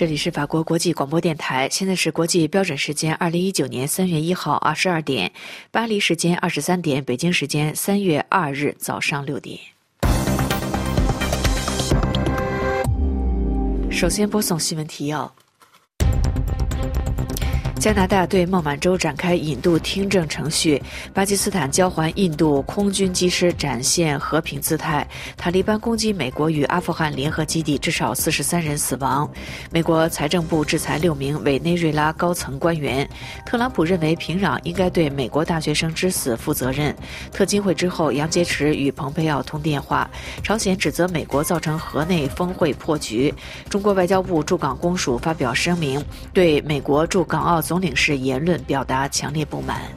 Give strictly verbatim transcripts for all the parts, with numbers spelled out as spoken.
这里是法国国际广播电台，现在是国际标准时间二零一九年三月一号二十二点，巴黎时间二十三点，北京时间三月二日早上六点。首先播送新闻提要。加拿大对孟晚舟展开引渡听证程序，巴基斯坦交还印度空军机师，展现和平姿态。塔利班攻击美国与阿富汗联合基地，至少四十三人死亡。美国财政部制裁六名委内瑞拉高层官员。特朗普认为平壤应该对美国大学生之死负责任。特金会之后，杨洁篪与蓬佩奥通电话。朝鲜指责美国造成河内峰会破局。中国外交部驻港公署发表声明，对美国驻港澳总领事言论表达强烈不满。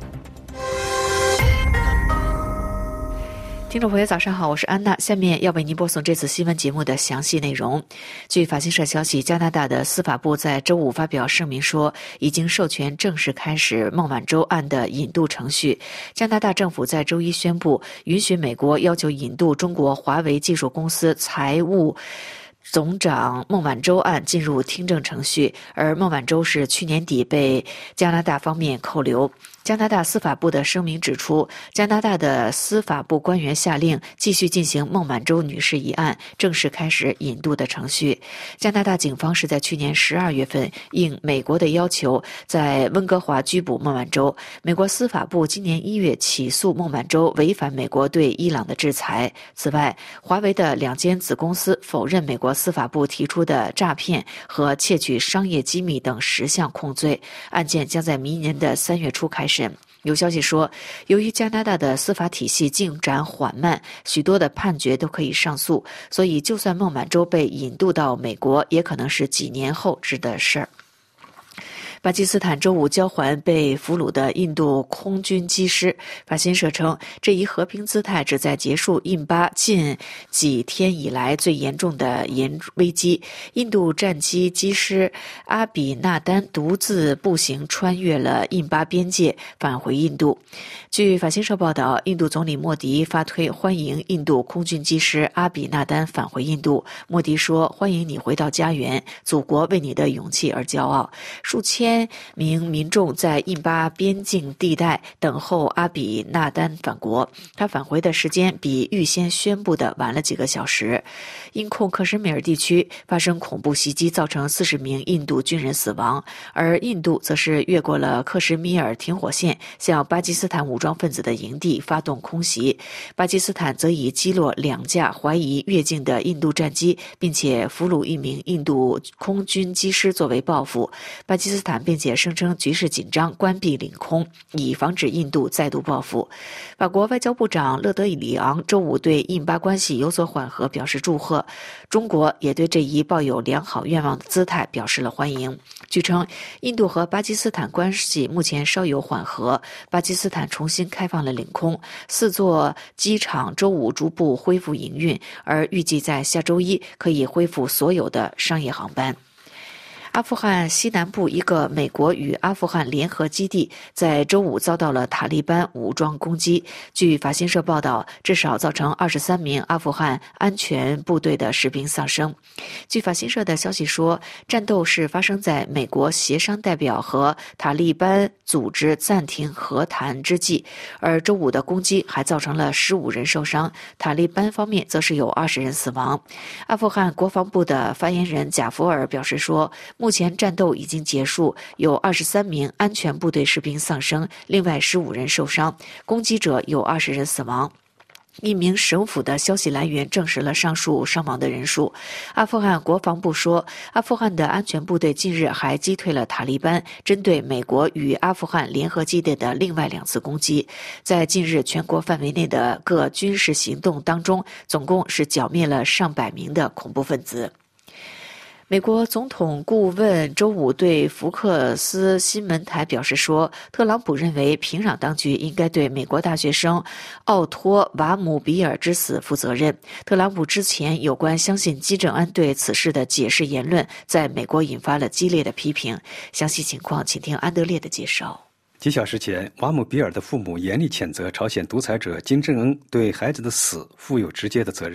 听众朋友早上好，我是安娜，下面要为您播送这次新闻节目的详细内容。据法新社消息，加拿大的司法部在周五发表声明说，已经授权正式开始孟晚舟案的引渡程序。加拿大政府在周一宣布，允许美国要求引渡中国华为技术公司财务总长孟晚舟案进入听证程序，而孟晚舟是去年底被加拿大方面扣留。加拿大司法部的声明指出，加拿大的司法部官员下令继续进行孟晚舟女士一案，正式开始引渡的程序。加拿大警方是在去年十二月份应美国的要求，在温哥华拘捕孟晚舟。美国司法部今年一月起诉孟晚舟违反美国对伊朗的制裁。此外，华为的两间子公司否认美国司法部提出的诈骗和窃取商业机密等十项控罪，案件将在明年的三月初开审。有消息说，由于加拿大的司法体系进展缓慢，许多的判决都可以上诉，所以就算孟晚舟被引渡到美国，也可能是几年后之的事儿。巴基斯坦周五交还被俘虏的印度空军机师。法新社称，这一和平姿态旨在结束印巴近几天以来最严重的严危机。印度战机机师阿比纳丹独自步行穿越了印巴边界，返回印度。据法新社报道，印度总理莫迪发推欢迎印度空军机师阿比纳丹返回印度。莫迪说：“欢迎你回到家园，祖国为你的勇气而骄傲。”数千名民众在印巴边境地带等候阿比纳丹返国，他返回的时间比预先宣布的晚了几个小时。因控克什米尔地区发生恐怖袭击，造成四十名印度军人死亡，而印度则是越过了克什米尔停火线，向巴基斯坦武装分子的营地发动空袭。巴基斯坦则以击落两架怀疑越境的印度战机，并且俘虏一名印度空军机师作为报复。巴基斯坦并且声称局势紧张，关闭领空，以防止印度再度报复。法国外交部长勒德里昂周五对印巴关系有所缓和表示祝贺，中国也对这一抱有良好愿望的姿态表示了欢迎。据称，印度和巴基斯坦关系目前稍有缓和，巴基斯坦重新开放了领空，四座机场周五逐步恢复营运，而预计在下周一可以恢复所有的商业航班。阿富汗西南部一个美国与阿富汗联合基地在周五遭到了塔利班武装攻击。据法新社报道，至少造成二十三名阿富汗安全部队的士兵丧生。据法新社的消息说，战斗是发生在美国协商代表和塔利班组织暂停和谈之际，而周五的攻击还造成了十五人受伤，塔利班方面则是有二十人死亡。阿富汗国防部的发言人贾福尔表示说，目前战斗已经结束，有二十三名安全部队士兵丧生，另外十五人受伤，攻击者有二十人死亡。一名省府的消息来源证实了上述伤亡的人数。阿富汗国防部说，阿富汗的安全部队近日还击退了塔利班针对美国与阿富汗联合基地的另外两次攻击。在近日全国范围内的各军事行动当中，总共是剿灭了上百名的恐怖分子。美国总统顾问周五对福克斯新闻台表示说，特朗普认为平壤当局应该对美国大学生奥托·瓦姆比尔之死负责任。特朗普之前有关相信金正恩对此事的解释言论在美国引发了激烈的批评。详细情况请听安德烈的介绍。 几小时前，瓦姆比尔的父母严厉谴责朝鲜独裁者金正恩对孩子的死负有直接的责任。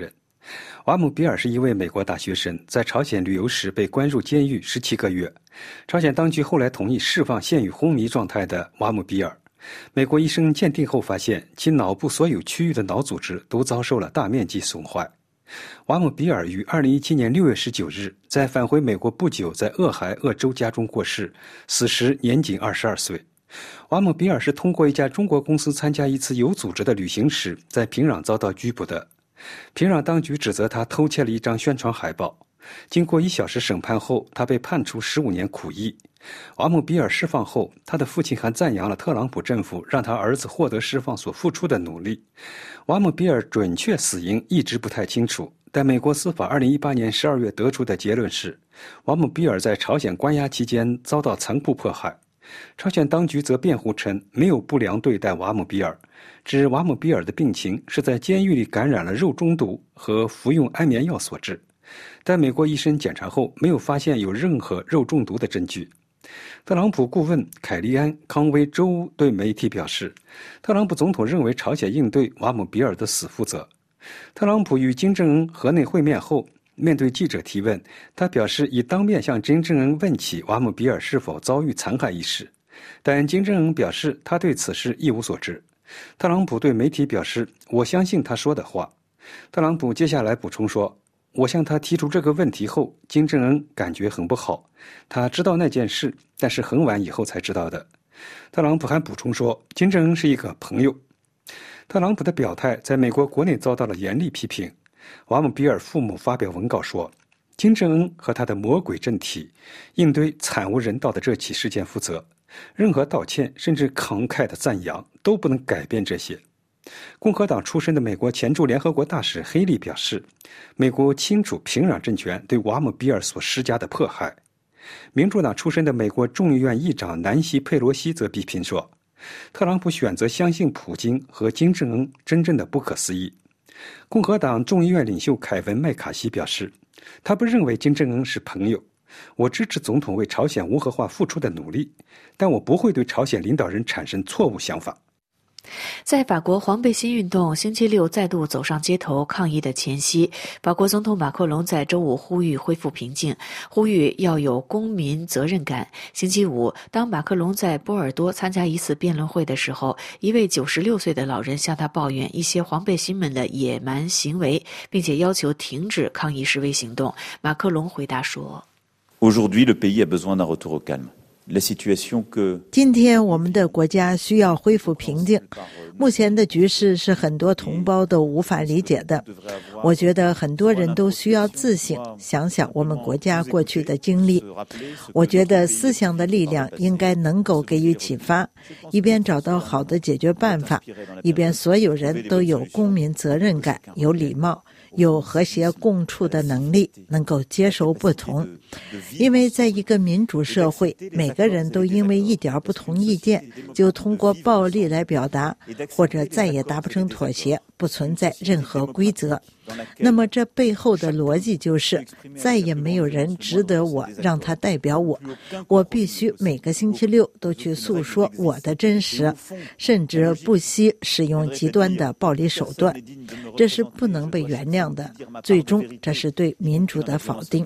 瓦姆比尔是一位美国大学生，在朝鲜旅游时被关入监狱十七个月。朝鲜当局后来同意释放陷于昏迷状态的瓦姆比尔。美国医生鉴定后发现，其脑部所有区域的脑组织都遭受了大面积损坏。瓦姆比尔于二零一七年六月十九日在返回美国不久，在俄亥俄州家中过世，死时年仅二十二岁。瓦姆比尔是通过一家中国公司参加一次有组织的旅行时，在平壤遭到拘捕的。平壤当局指责他偷窃了一张宣传海报。经过一小时审判后，他被判处十五年苦役。瓦姆比尔释放后，他的父亲还赞扬了特朗普政府让他儿子获得释放所付出的努力。瓦姆比尔准确死因一直不太清楚，但美国司法二零一八年十二月得出的结论是，瓦姆比尔在朝鲜关押期间遭到残酷迫害。朝鲜当局则辩护称没有不良对待瓦姆比尔，指瓦姆比尔的病情是在监狱里感染了肉中毒和服用安眠药所致，但美国医生检查后没有发现有任何肉中毒的证据。特朗普顾问凯利安·康威周五对媒体表示，特朗普总统认为朝鲜应对瓦姆比尔的死负责。特朗普与金正恩河内会面后，面对记者提问，他表示已当面向金正恩问起瓦姆比尔是否遭遇残害一事，但金正恩表示他对此事一无所知。特朗普对媒体表示，我相信他说的话。特朗普接下来补充说，我向他提出这个问题后，金正恩感觉很不好，他知道那件事，但是很晚以后才知道的。特朗普还补充说，金正恩是一个朋友。特朗普的表态在美国国内遭到了严厉批评。瓦姆比尔父母发表文告说，金正恩和他的魔鬼政体应对惨无人道的这起事件负责，任何道歉甚至慷慨的赞扬都不能改变这些。共和党出身的美国前驻联合国大使黑利表示，美国清楚平壤政权对瓦姆比尔所施加的迫害。民主党出身的美国众议院议长南希·佩罗西则批评说，特朗普选择相信普京和金正恩真正的不可思议。共和党众议院领袖凯文·麦卡锡表示，他不认为金正恩是朋友。我支持总统为朝鲜无核化付出的努力，但我不会对朝鲜领导人产生错误想法。 在法国黄背心运动星期六再度走上街头抗议的前夕，法国总统马克龙在周五呼吁恢复平静，呼吁要有公民责任感。星期五，当马克龙在波尔多参加一次辩论会的时候，一位九十六岁的老人向他抱怨一些黄背心们的野蛮行为，并且要求停止抗议示威行动。马克龙回答说， Aujourd'hui, le pays a besoin d'un retour au calme. 今天我们的国家需要恢复平静。目前的局势是很多同胞都无法理解的。我觉得很多人都需要自省，想想我们国家过去的经历。我觉得思想的力量应该能够给予启发，一边找到好的解决办法，一边所有人都有公民责任感，有礼貌，有和谐共处的能力，能够接受不同。因为在一个民主社会，每个人都因为一点不同意见，就通过暴力来表达，或者再也达不成妥协，不存在任何规则。那么这背后的逻辑就是，再也没有人值得我让他代表我，我必须每个星期六都去诉说我的真实，甚至不惜使用极端的暴力手段，这是不能被原谅的。最终，这是对民主的否定。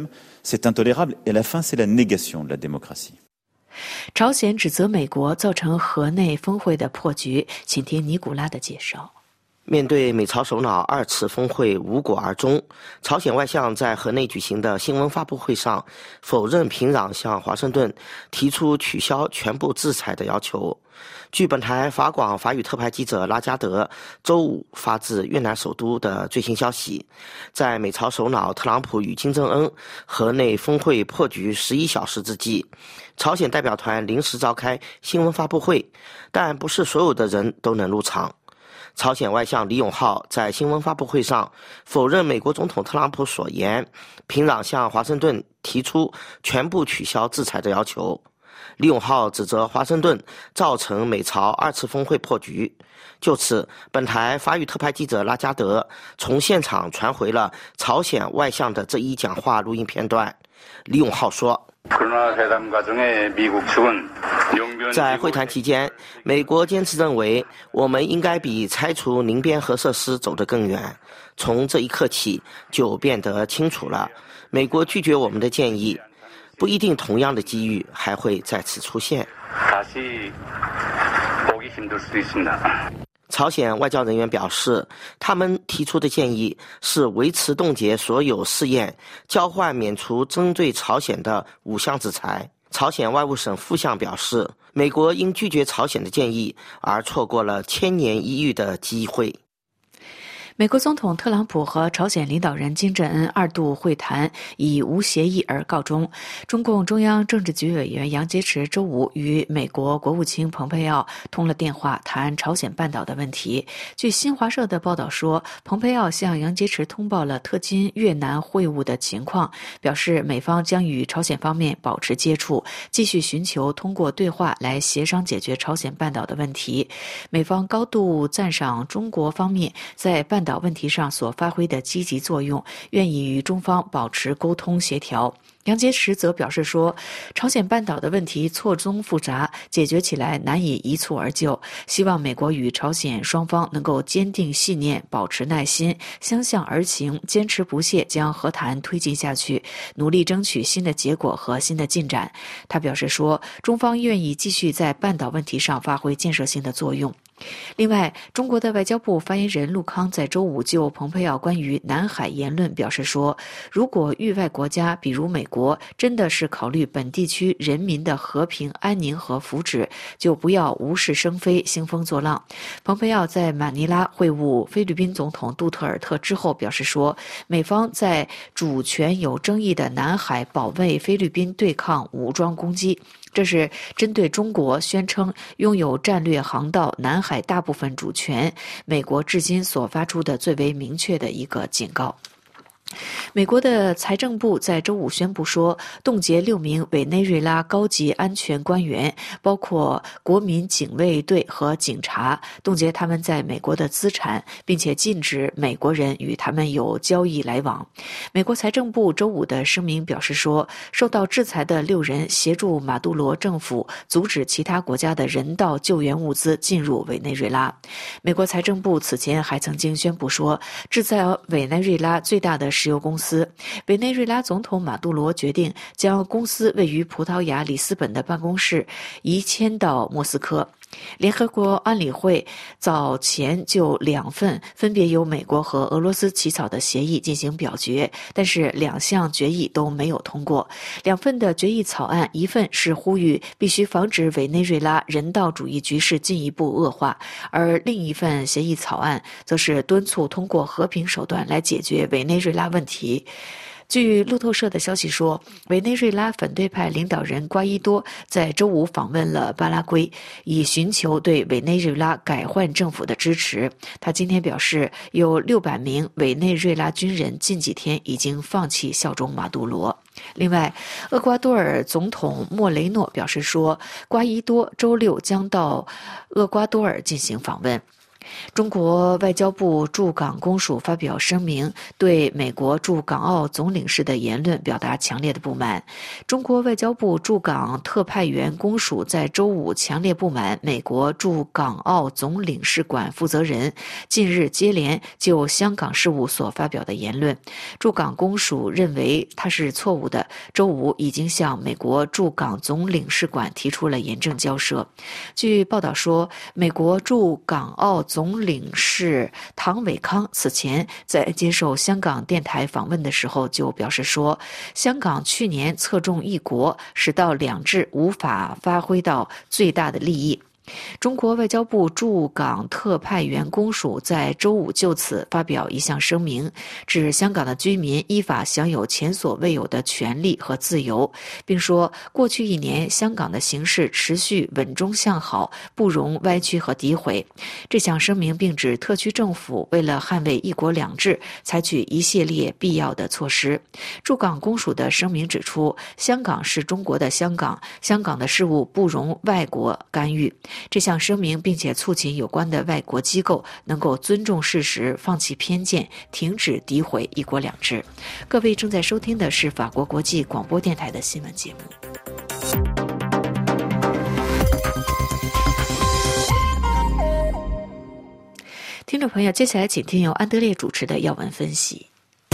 朝鲜指责美国造成河内峰会的破局，请听尼古拉的介绍。 面对美朝首脑二次峰会无果而终，朝鲜外相在河内举行的新闻发布会上否认平壤向华盛顿提出取消全部制裁的要求。据本台法广法语特派记者拉加德周五发自越南首都的最新消息，在美朝首脑特朗普与金正恩河内峰会破局十一小时之际，朝鲜代表团临时召开新闻发布会，但不是所有的人都能入场。朝鲜外相李永浩在新闻发布会上否认美国总统特朗普所言，平壤向华盛顿提出全部取消制裁的要求。李永浩指责华盛顿造成美朝二次峰会破局。就此，本台法语特派记者拉加德从现场传回了朝鲜外相的这一讲话录音片段。 李永浩说，在会谈期间，美国坚持认为我们应该比拆除宁边核设施走得更远。从这一刻起就变得清楚了，美国拒绝我们的建议，不一定同样的机遇还会再次出现。朝鲜外交人员表示，他们提出的建议是维持冻结所有试验，交换免除针对朝鲜的五项制裁。朝鲜外务省副相表示，美国因拒绝朝鲜的建议而错过了千年一遇的机会。 美国总统特朗普和朝鲜领导人金正恩二度会谈以无协议而告终。中共中央政治局委员杨洁篪周五与美国国务卿蓬佩奥通了电话，谈朝鲜半岛的问题。据新华社的报道说，蓬佩奥向杨洁篪通报了特金越南会晤的情况，表示美方将与朝鲜方面保持接触，继续寻求通过对话来协商解决朝鲜半岛的问题。美方高度赞赏中国方面在半岛问题上所发挥的积极作用，愿意与中方保持沟通协调。杨洁篪则表示说，朝鲜半岛的问题错综复杂，解决起来难以一蹴而就，希望美国与朝鲜双方能够坚定信念，保持耐心，相向而行，坚持不懈将和谈推进下去，努力争取新的结果和新的进展。他表示说，中方愿意继续在半岛问题上发挥建设性的作用。另外，中国的外交部发言人陆康在周五就蓬佩奥关于南海言论表示说，如果域外国家比如美国真的是考虑本地区人民的和平安宁和福祉，就不要无事生非，兴风作浪。蓬佩奥在马尼拉会晤菲律宾总统杜特尔特之后表示说，美方在主权有争议的南海保卫菲律宾对抗武装攻击，这是针对中国宣称拥有战略航道南海大部分主权，美国至今所发出的最为明确的一个警告。美国的财政部在周五宣布说，冻结六名委内瑞拉高级安全官员，包括国民警卫队和警察，冻结他们在美国的资产，并且禁止美国人与他们有交易来往。美国财政部周五的声明表示说，受到制裁的六人协助马杜罗政府阻止其他国家的人道救援物资进入委内瑞拉。美国财政部此前还曾经宣布说，制裁委内瑞拉最大的石油公司，委内瑞拉总统马杜罗决定将公司位于葡萄牙里斯本的办公室移迁到莫斯科。联合国安理会早前就两份分别由美国和俄罗斯起草的协议进行表决，但是两项决议都没有通过。两份的决议草案，一份是呼吁必须防止委内瑞拉人道主义局势进一步恶化，而另一份协议草案则是敦促通过和平手段来解决委内瑞拉问题。据路透社的消息说，委内瑞拉反对派领导人瓜伊多在周五访问了巴拉圭，以寻求对委内瑞拉改换政府的支持。他今天表示，有六百名委内瑞拉军人近几天已经放弃效忠马杜罗。另外，厄瓜多尔总统莫雷诺表示说，瓜伊多周六将到厄瓜多尔进行访问。中国外交部驻港公署发表声明，对美国驻港澳总领事的言论表达强烈的不满。中国外交部驻港特派员公署在周五强烈不满美国驻港澳总领事馆负责人近日接连就香港事务所发表的言论。驻港公署认为他是错误的，周五已经向美国驻港总领事馆提出了严正交涉。据报道说，美国驻港澳总领事唐伟康此前在接受香港电台访问的时候就表示说，香港去年侧重一国，使到两制无法发挥到最大的利益。中国外交部驻港特派员公署在周五就此发表一项声明，指香港的居民依法享有前所未有的权利和自由，并说过去一年香港的形势持续稳中向好，不容歪曲和诋毁。这项声明并指特区政府为了捍卫一国两制，采取一系列必要的措施。驻港公署的声明指出，香港是中国的香港，香港的事务不容外国干预。 这项声明并且促请有关的外国机构能够尊重事实，放弃偏见，停止诋毁一国两制。各位正在收听的是法国国际广播电台的新闻节目。听众朋友，接下来请听由安德烈主持的要闻分析。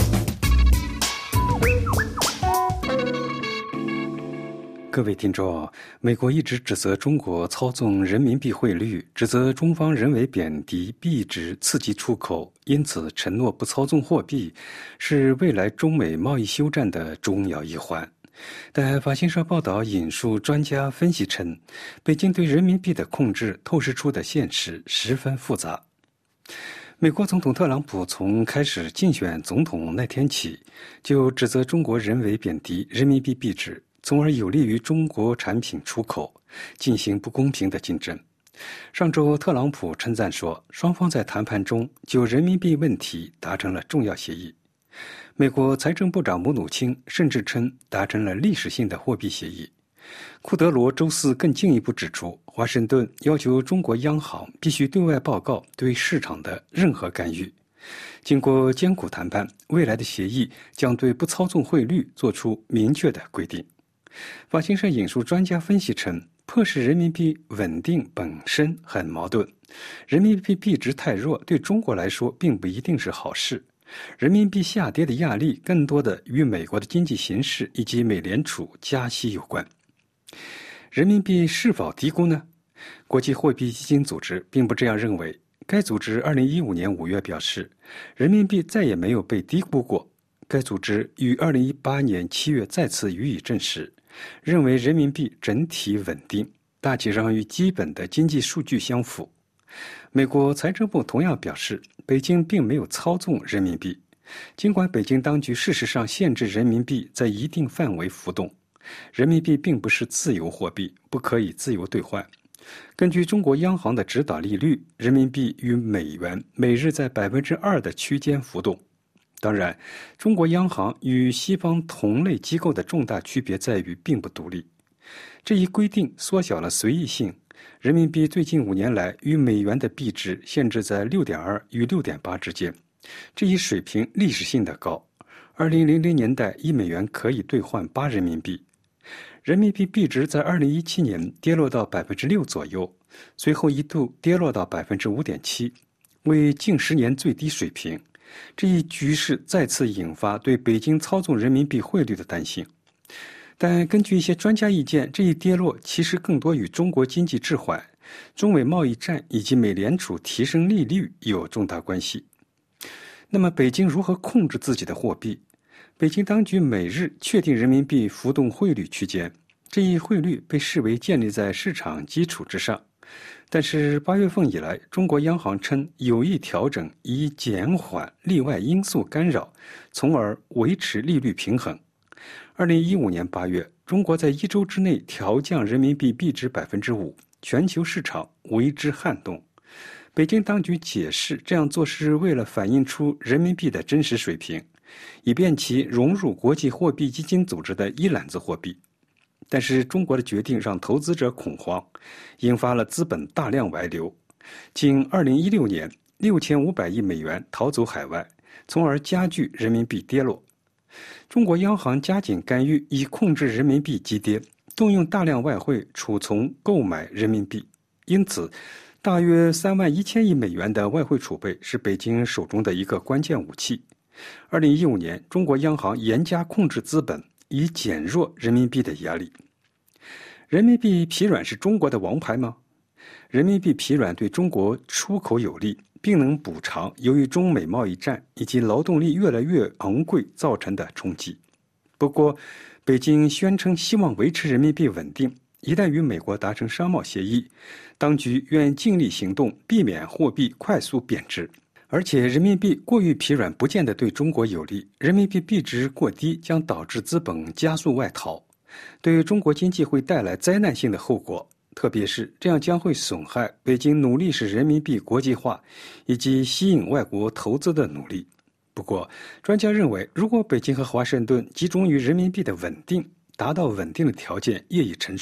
各位听众，美国一直指责中国操纵人民币汇率，指责中方人为贬低币值刺激出口，因此承诺不操纵货币，是未来中美贸易休战的重要一环。但法新社报道引述专家分析称，北京对人民币的控制透视出的现实十分复杂。美国总统特朗普从开始竞选总统那天起，就指责中国人为贬低人民币币值，从而有利于中国产品出口，进行不公平的竞争。上周，特朗普称赞说，双方在谈判中就人民币问题达成了重要协议。美国财政部长姆努钦甚至称达成了历史性的货币协议。库德罗周四更进一步指出，华盛顿要求中国央行必须对外报告对市场的任何干预。经过艰苦谈判，未来的协议将对不操纵汇率做出明确的规定。法新社引述专家分析称，迫使人民币稳定本身很矛盾，人民币币值太弱对中国来说并不一定是好事。人民币下跌的压力更多的与美国的经济形势以及美联储加息有关。人民币是否低估呢？国际货币基金组织并不这样认为。该组织二零一五年五月表示，人民币再也没有被低估过。该组织于二零一八年七月再次予以证实，认为人民币整体稳定，大体上与基本的经济数据相符。美国财政部同样表示，北京并没有操纵人民币，尽管北京当局事实上限制人民币在一定范围浮动。人民币并不是自由货币，不可以自由兑换。根据中国央行的指导利率，人民币与美元每日在百分之二的区间浮动。当然，中国央行与西方同类机构的重大区别在于并不独立。这一规定缩小了随意性。人民币最近五年来与美元的币值限制在 六点二 与 六点八 之间，这一水平历史性的高。二零零零年代，一美元可以兑换八人民币。人民币币值在二零一七年跌落到 百分之六 左右，随后一度跌落到 百分之五点七， 为近十年最低水平。这一局势再次引发对北京操纵人民币汇率的担心。但根据一些专家意见，这一跌落其实更多与中国经济滞缓、中美贸易战以及美联储提升利率有重大关系。那么北京如何控制自己的货币？北京当局每日确定人民币浮动汇率区间，这一汇率被视为建立在市场基础之上。但是八月份以来，中国央行称有意调整，以减缓例外因素干扰，从而维持利率平衡。二零一五年八月，中国在一周之内调降人民币币值 百分之五， 全球市场为之撼动。北京当局解释，这样做是为了反映出人民币的真实水平，以便其融入国际货币基金组织的一揽子货币。但是中国的决定让投资者恐慌，引发了资本大量外流。仅二零一六年，六千五百亿美元逃走海外，从而加剧人民币跌落。中国央行加紧干预，以控制人民币急跌，动用大量外汇储存购买人民币。因此，大约三万一千亿美元的外汇储备是北京手中的一个关键武器。二零一五年，中国央行严加控制资本，以减弱人民币的压力。人民币疲软是中国的王牌吗？人民币疲软对中国出口有利，并能补偿由于中美贸易战以及劳动力越来越昂贵造成的冲击。不过，北京宣称希望维持人民币稳定，一旦与美国达成商贸协议，当局愿尽力行动，避免货币快速贬值。而且人民币过于疲软不见得对中国有利，人民币币值过低将导致资本加速外逃，对中国经济会带来灾难性的后果，特别是这样将会损害北京努力使人民币国际化以及吸引外国投资的努力。不过，专家认为，如果北京和华盛顿集中于人民币的稳定，达到稳定的条件业已成熟，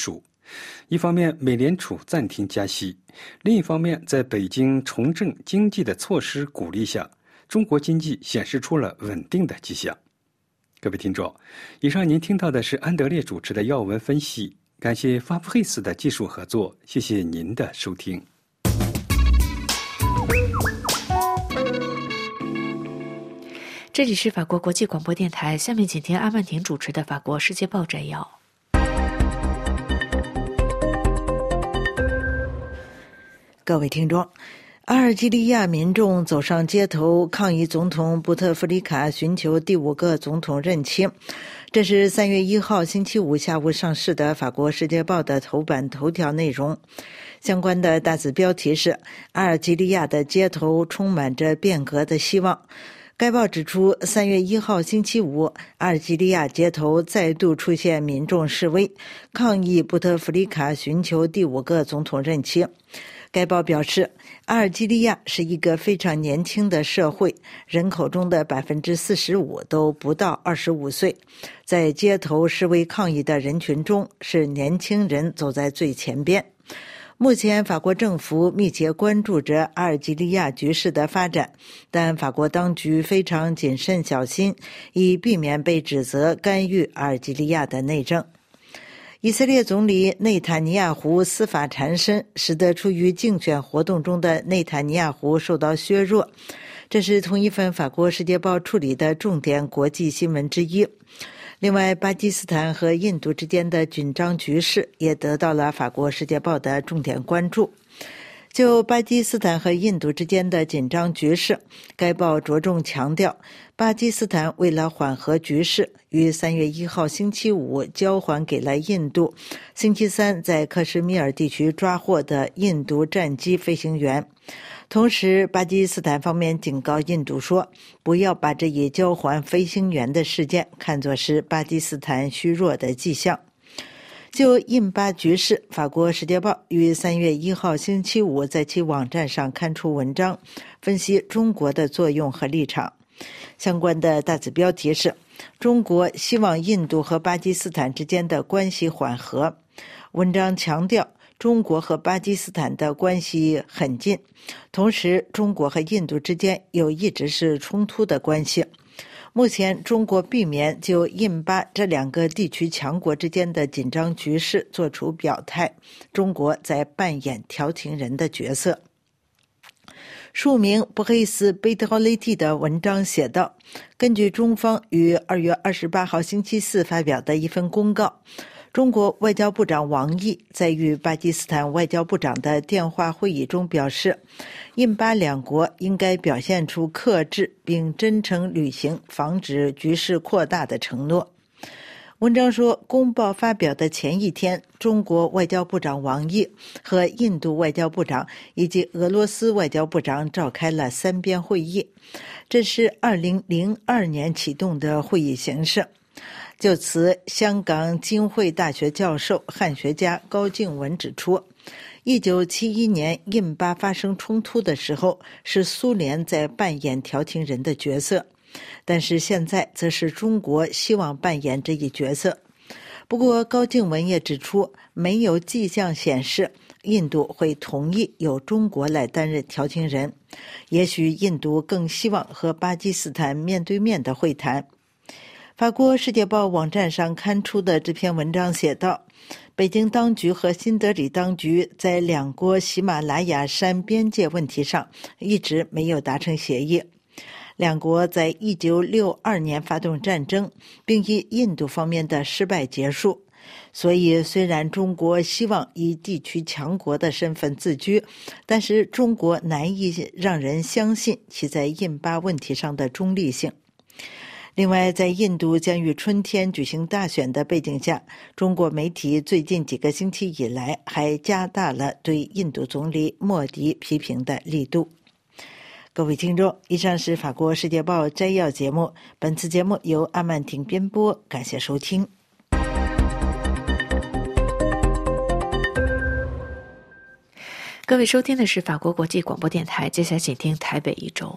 一方面，美联储暂停加息；另一方面，在北京重振经济的措施鼓励下，中国经济显示出了稳定的迹象。各位听众，以上您听到的是安德烈主持的要闻分析，感谢法布黑斯的技术合作，谢谢您的收听。 这里是法国国际广播电台，下面请听阿曼婷主持的法国世界报摘要。 各位听众，阿尔及利亚民众走上街头抗议总统布特弗利卡寻求第五个总统任期。这是三月一号星期五下午上市的法国世界报的头版头条内容。相关的大字标题是阿尔及利亚的街头充满着变革的希望。该报指出，三月一号星期五，阿尔及利亚街头再度出现民众示威，抗议布特弗利卡寻求第五个总统任期。该报表示，阿尔及利亚是一个非常年轻的社会，人口中的 百分之四十五 都不到二十五岁。在街头示威抗议的人群中，是年轻人走在最前边。目前法国政府密切关注着阿尔及利亚局势的发展，但法国当局非常谨慎小心，以避免被指责干预阿尔及利亚的内政。以色列总理内塔尼亚胡司法缠身，使得处于竞选活动中的内塔尼亚胡受到削弱。这是同一份法国世界报处理的重点国际新闻之一。另外，巴基斯坦和印度之间的紧张局势也得到了法国世界报的重点关注。就巴基斯坦和印度之间的紧张局势，该报着重强调，巴基斯坦为了缓和局势，于三月一号星期五交还给了印度星期三在克什米尔地区抓获的印度战机飞行员。同时，巴基斯坦方面警告印度说，不要把这一交还飞行员的事件看作是巴基斯坦虚弱的迹象。就印巴局势，法国世界报于三月一号星期五在其网站上刊出文章，分析中国的作用和立场。相关的大字标题是中国希望印度和巴基斯坦之间的关系缓和。文章强调，中国和巴基斯坦的关系很近，同时中国和印度之间有一直是冲突的关系。目前中国避免就印巴这两个地区强国之间的紧张局势做出表态，中国在扮演调停人的角色。署名布黑斯贝特雷蒂的文章写道，根据中方于二月二十八号星期四发表的一份公告，中国外交部长王毅在与巴基斯坦外交部长的电话会议中表示，印巴两国应该表现出克制并真诚履行防止局势扩大的承诺。文章说，公报发表的前一天，中国外交部长王毅和印度外交部长以及俄罗斯外交部长召开了三边会议，这是二零零二年启动的会议形式。就此，香港浸会大学教授、汉学家高静文指出，一九七一年印巴发生冲突的时候，是苏联在扮演调停人的角色，但是现在则是中国希望扮演这一角色。不过，高静文也指出，没有迹象显示印度会同意由中国来担任调停人，也许印度更希望和巴基斯坦面对面的会谈。法国世界报网站上刊出的这篇文章写道，北京当局和新德里当局在两国喜马拉雅山边界问题上一直没有达成协议。两国在一九六二年发动战争，并以印度方面的失败结束。所以，虽然中国希望以地区强国的身份自居，但是中国难以让人相信其在印巴问题上的中立性。另外，在印度将于春天举行大选的背景下，中国媒体最近几个星期以来还加大了对印度总理莫迪批评的力度。各位听众，以上是法国世界报摘要节目，本次节目由阿曼婷编播，感谢收听。 各位收听的是法国国际广播电台，接下来请听台北一周。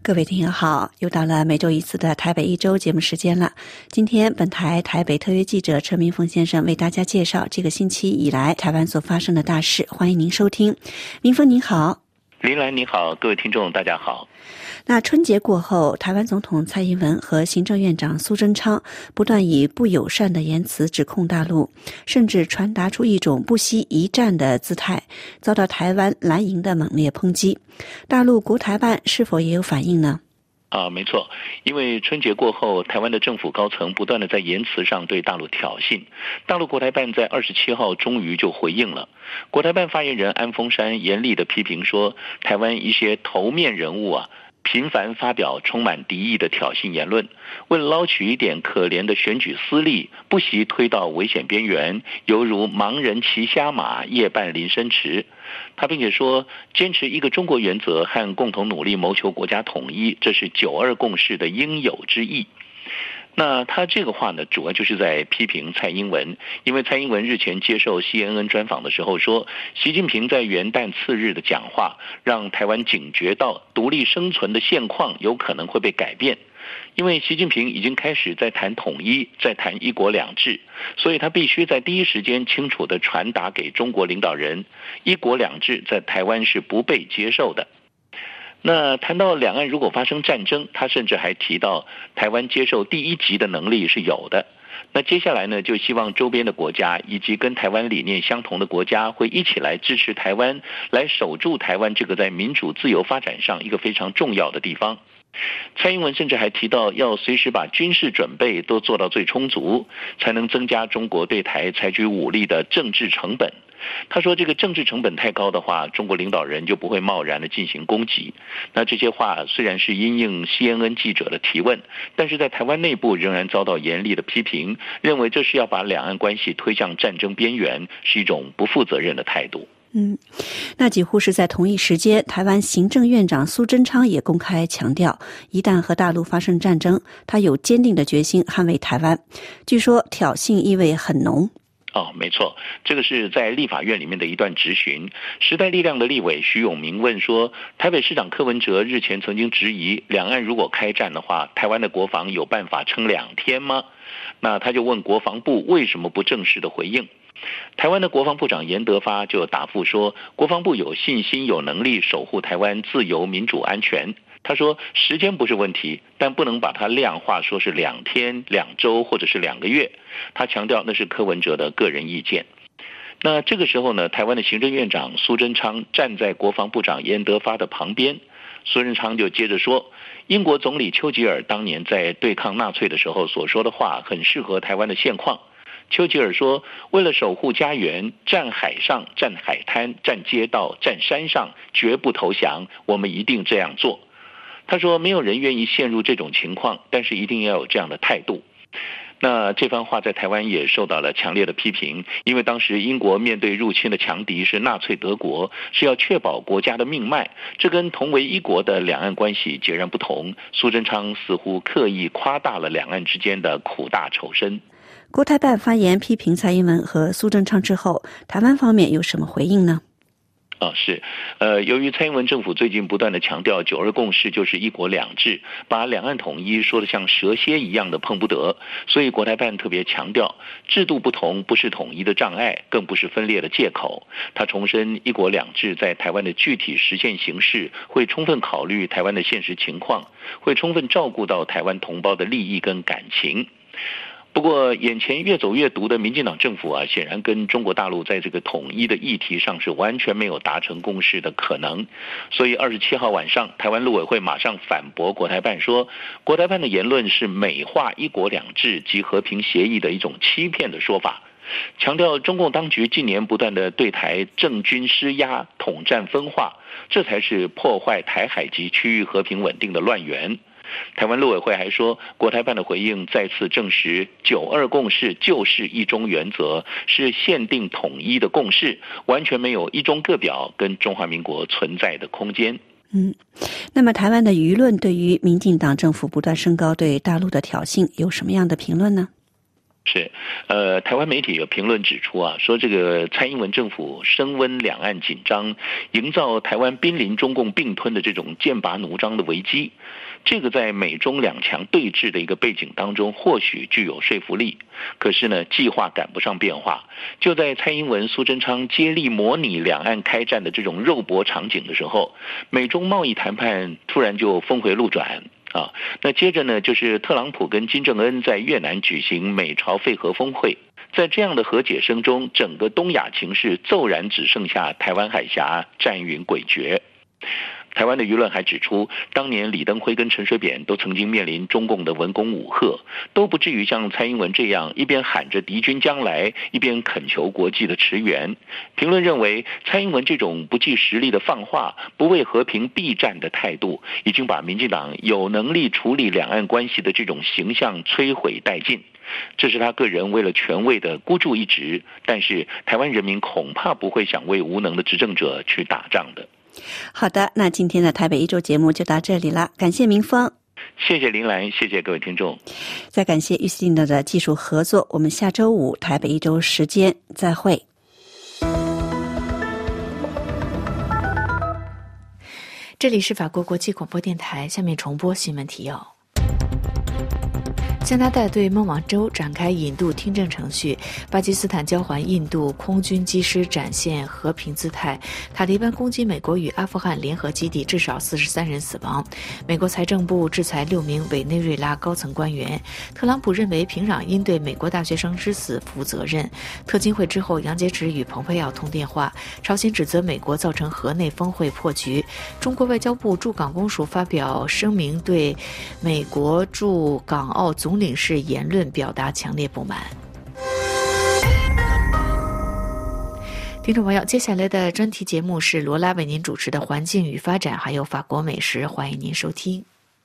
各位听友好，又到了每周一次的台北一周节目时间了。今天本台台北特约记者陈明凤先生为大家介绍这个星期以来台湾所发生的大事，欢迎您收听。明凤您好。 林兰你好，各位听众大家好。 那春节过后，台湾总统蔡英文和行政院长苏贞昌不断以不友善的言辞指控大陆，甚至传达出一种不惜一战的姿态，遭到台湾蓝营的猛烈抨击。大陆国台办是否也有反应呢？ 啊，没错，因为春节过后，台湾的政府高层不断的在言辞上对大陆挑衅。大陆国台办在二十七号终于就回应了。国台办发言人安峰山严厉的批评说，台湾一些头面人物啊，频繁发表充满敌意的挑衅言论，为了捞取一点可怜的选举私利，不惜推到危险边缘，犹如盲人骑瞎马，夜半临深池。他并且说，坚持一个中国原则和共同努力谋求国家统一，这是九二共识的应有之义。那他这个话呢，主要就是在批评蔡英文，因为蔡英文日前接受 C N N 专访的时候说，习近平在元旦次日的讲话，让台湾警觉到独立生存的现况有可能会被改变。因为习近平已经开始在谈统一，在谈一国两制，所以他必须在第一时间清楚地传达给中国领导人，一国两制在台湾是不被接受的。那谈到两岸如果发生战争，他甚至还提到台湾接受第一级的能力是有的。那接下来呢，就希望周边的国家以及跟台湾理念相同的国家会一起来支持台湾，来守住台湾这个在民主自由发展上一个非常重要的地方。蔡英文甚至还提到，要随时把军事准备都做到最充足，才能增加中国对台采取武力的政治成本。他说，这个政治成本太高的话，中国领导人就不会贸然的进行攻击。那这些话虽然是因应 C N N 记者的提问，但是在台湾内部仍然遭到严厉的批评，认为这是要把两岸关系推向战争边缘，是一种不负责任的态度。 嗯，那几乎是在同一时间，台湾行政院长苏贞昌也公开强调，一旦和大陆发生战争，他有坚定的决心捍卫台湾。据说挑衅意味很浓。 哦，没错，这个是在立法院里面的一段质询。时代力量的立委徐永明问说，台北市长柯文哲日前曾经质疑，两岸如果开战的话，台湾的国防有办法撑两天吗？那他就问国防部为什么不正式的回应。台湾的国防部长严德发就答复说，国防部有信心有能力守护台湾自由民主安全。他说时间不是问题，但不能把它量化说是两天两周或者是两个月。他强调那是柯文哲的个人意见。那这个时候呢，台湾的行政院长苏贞昌站在国防部长严德发的旁边，苏贞昌就接着说，英国总理丘吉尔当年在对抗纳粹的时候所说的话很适合台湾的现况。丘吉尔说，为了守护家园，站海上，站海滩，站街道，站山上，绝不投降，我们一定这样做。他说，没有人愿意陷入这种情况，但是一定要有这样的态度。那这番话在台湾也受到了强烈的批评，因为当时英国面对入侵的强敌是纳粹德国，是要确保国家的命脉，这跟同为一国的两岸关系截然不同。苏贞昌似乎刻意夸大了两岸之间的苦大仇深。 国台办发言批评蔡英文和苏贞昌之后，台湾方面有什么回应呢？ 啊，是，呃，由于蔡英文政府最近不断的强调九二共识就是一国两制，把两岸统一说得像蛇蝎一样的碰不得，所以国台办特别强调，制度不同不是统一的障碍，更不是分裂的借口。他重申一国两制在台湾的具体实现形式，会充分考虑台湾的现实情况，会充分照顾到台湾同胞的利益跟感情。不过眼前越走越毒的民进党政府啊，显然跟中国大陆在这个统一的议题上是完全没有达成共识的可能。所以二十七号晚上，台湾陆委会马上反驳国台办说，国台办的言论是美化一国两制及和平协议的一种欺骗的说法，强调中共当局近年不断的对台政军施压、统战分化，这才是破坏台海及区域和平稳定的乱源。台湾陆委会还说，国台办的回应再次证实九二共识就是一中原则，是限定统一的共识，完全没有一中各表跟中华民国存在的空间。 嗯，那么台湾的舆论对于民进党政府不断升高对大陆的挑衅有什么样的评论呢？ 是，呃，台湾媒体有评论指出啊，说这个蔡英文政府升温两岸紧张，营造台湾濒临中共并吞的这种剑拔弩张的危机，这个在美中两强对峙的一个背景当中，或许具有说服力。可是呢，计划赶不上变化。就在蔡英文、苏贞昌接力模拟两岸开战的这种肉搏场景的时候，美中贸易谈判突然就峰回路转。啊，那接着呢，就是特朗普跟金正恩在越南举行美朝费核峰会，在这样的和解声中，整个东亚情势骤然只剩下台湾海峡战云诡谲。台湾的舆论还指出，当年李登辉跟陈水扁都曾经面临中共的文攻武吓，都不至于像蔡英文这样一边喊着敌军将来，一边恳求国际的驰援。评论认为，蔡英文这种不计实力的放话、不为和平避战的态度，已经把民进党有能力处理两岸关系的这种形象摧毁殆尽。这是他个人为了权位的孤注一掷，但是台湾人民恐怕不会想为无能的执政者去打仗的。 好的，那今天的台北一周节目就到这里了，感谢明芳， 谢谢林兰，谢谢各位听众， 再感谢玉思定的技术合作。我们下周五台北一周时间再会。 这里是法国国际广播电台，下面重播新闻提要。加拿大对孟晚舟展开引渡听证程序，巴基斯坦交还印度空军机师展现和平姿态。塔利班攻击美国与阿富汗联合基地，至少四十三人死亡。美国财政部制裁六名委内瑞拉高层官员。特朗普认为平壤应对美国大学生之死负责任。特金会之后，杨洁篪与蓬佩奥通电话。朝鲜指责美国造成河内峰会破局。中国外交部驻港公署发表声明，对美国驻港澳总领事言论表达强烈不满。听众朋友，接下来的专题节目是罗拉为您主持的环境与发展，还有法国美食，欢迎您收听。